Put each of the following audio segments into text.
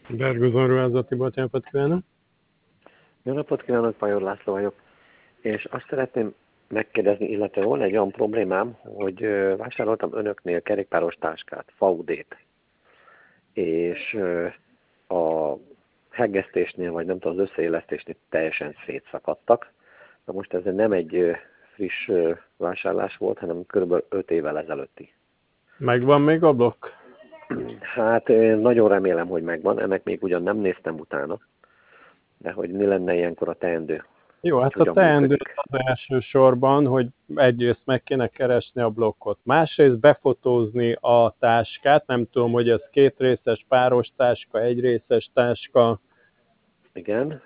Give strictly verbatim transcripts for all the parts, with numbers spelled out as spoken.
Bergozon ruházati, jó napot kívánok! Jó napot kívánok, Pajor László vagyok. És azt szeretném megkérdezni, illetve van egy olyan problémám, hogy ö, vásároltam önöknél kerékpáros táskát, Faudét. És ö, a hegesztésnél, vagy nem tudom, az összeillesztésnél teljesen szétszakadtak. Na most ez nem egy ö, friss ö, vásárlás volt, hanem kb. öt évvel ezelőtti. Megvan még a blokk? Hát én nagyon remélem, hogy megvan, ennek még ugyan nem néztem utána, de hogy mi lenne ilyenkor a teendő. Jó, hát a teendő az első sorban, hogy egyrészt meg kéne keresni a blokkot, másrészt befotózni a táskát, nem tudom, hogy ez két részes, páros táska, egy részes táska. Igen.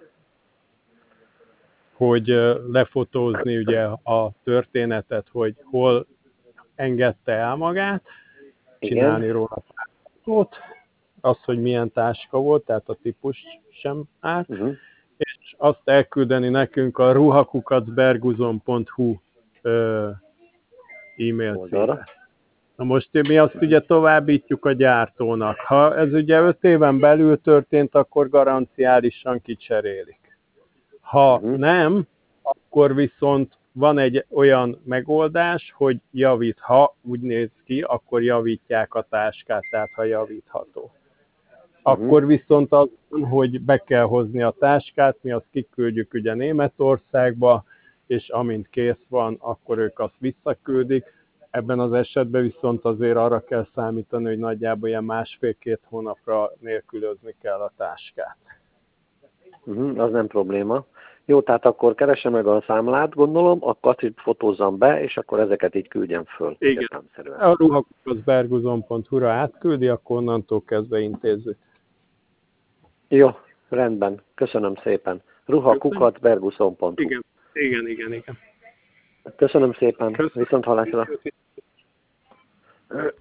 Hogy lefotózni ugye a történetet, hogy hol engedte el magát, csinálni Igen. róla fotót, az, hogy milyen táska volt, tehát a típus sem árt, uh-huh. és azt elküldeni nekünk a ruhakukacberguzon pont hu e-mail címre. Na most mi azt ugye továbbítjuk a gyártónak. Ha ez ugye öt éven belül történt, akkor garanciálisan kicserélik. Ha uh-huh. nem, akkor viszont van egy olyan megoldás, hogy javít, ha úgy néz ki, akkor javítják a táskát, tehát ha javítható. Akkor uh-huh. viszont az, hogy be kell hozni a táskát, mi azt kiküldjük ugye Németországba, és amint kész van, akkor ők azt visszaküldik. Ebben az esetben viszont azért arra kell számítani, hogy nagyjából ilyen másfél-két hónapra nélkülözni kell a táskát. Uh-huh, az nem probléma. Jó, tehát akkor keresem meg a számlát, gondolom, akkor azt fotózzam be, és akkor ezeket így küldjem föl. Igen. A ruhakukacberguzon pont hu-ra átküldi, akkor onnantól kezdve intézzük. Jó, rendben. Köszönöm szépen. ruhakukacberguzon pont hu. Igen, igen, igen, igen. Köszönöm szépen. Köszönöm. Viszont hallásra.